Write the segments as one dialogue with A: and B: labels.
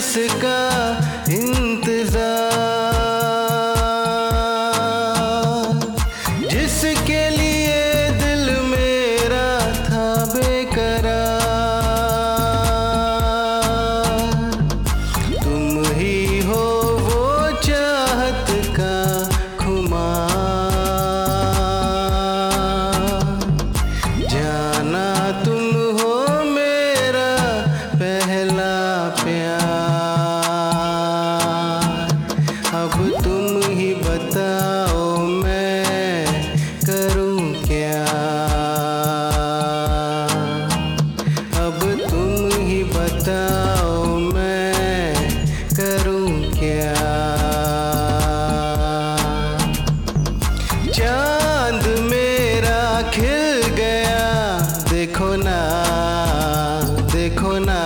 A: जिसका इंतजार, जिसके लिए दिल मेरा था बेकरार। तुम ही हो वो चाहत का खुमार, जाना तुम हो मेरा पहला प्यार। अब तुम ही बताओ मैं करूं क्या, अब तुम ही बताओ मैं करूं क्या। चांद मेरा खिल गया देखो ना, देखो ना।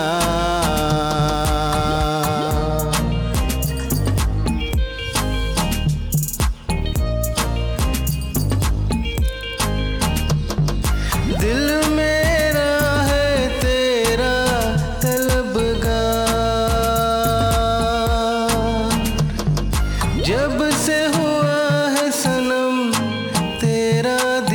A: दिल मेरा है तेरा तलबगार, जब से हुआ है सनम तेरा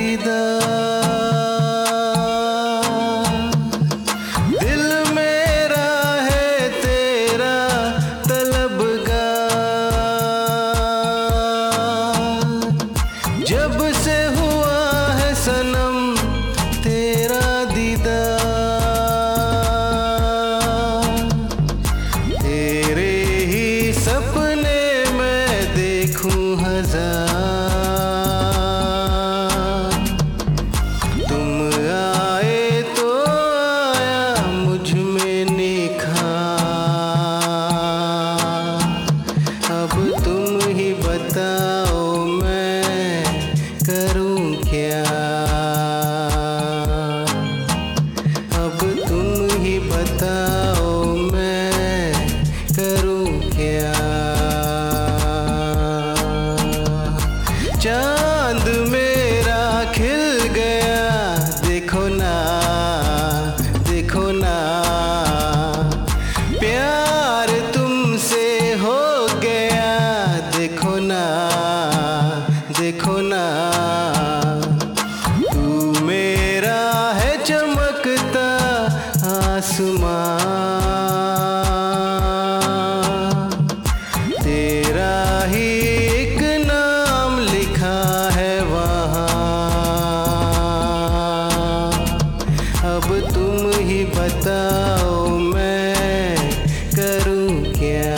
A: दीदार। दिल मेरा है तेरा तलबगार, जब से हुआ है सनम तेरा दीदार। तेरे ही सपने मैं देखूं हजार, तुम आए तो आया मुझ में निखार। अब तुम ही बताओ मैं करूं क्या, अब तुम ही बताओ मैं करूं क्या। चांद मेरा खिल गया देखो ना, देखो ना। प्यार तुमसे हो गया देखो ना, देखो ना। तू मेरा है चमकता आसमां, तेरा ही एक नाम लिखा है वहाँ। अब तुम ही बताओ मैं करूं क्या।